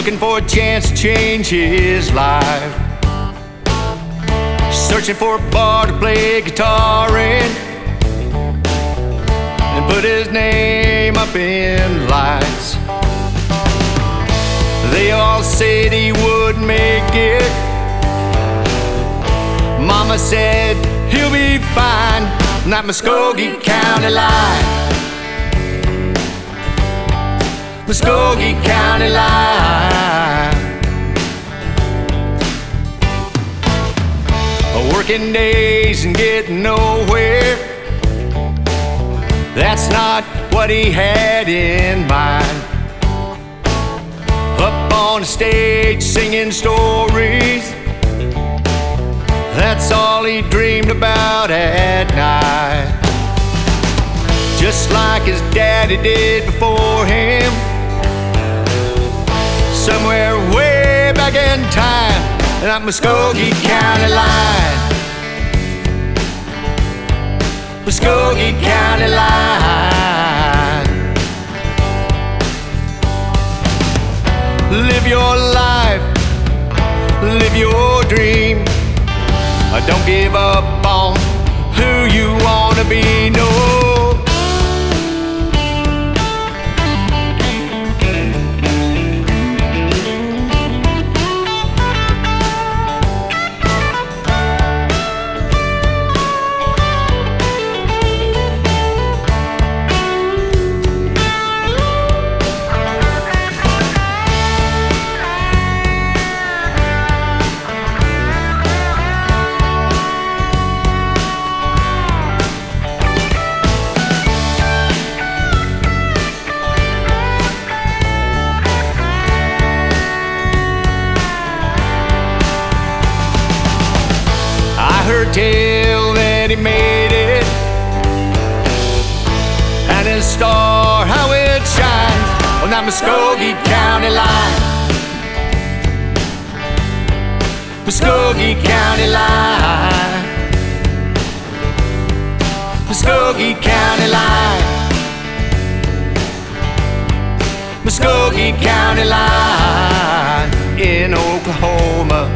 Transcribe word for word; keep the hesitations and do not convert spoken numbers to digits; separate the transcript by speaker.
Speaker 1: looking for a chance to change his life, searching for a bar to play guitar in and put his name up in lights. They all said he would make it. Mama said he'll be fine, not Muskogee County line. Muskogee County line. Working days and getting nowhere, that's not what he had in mind. Up on the stage singing stories, that's all he dreamed about at night. Just like his daddy did before him, somewhere way back in time, not Muskogee County line. Muskogee County line. Live your life, live your dream. Don't give up on who you wanna be, no. I heard tell that he made it, and his star, how it shines on that Muskogee County line. Muskogee County line. Muskogee County line. Muskogee County line in Oklahoma.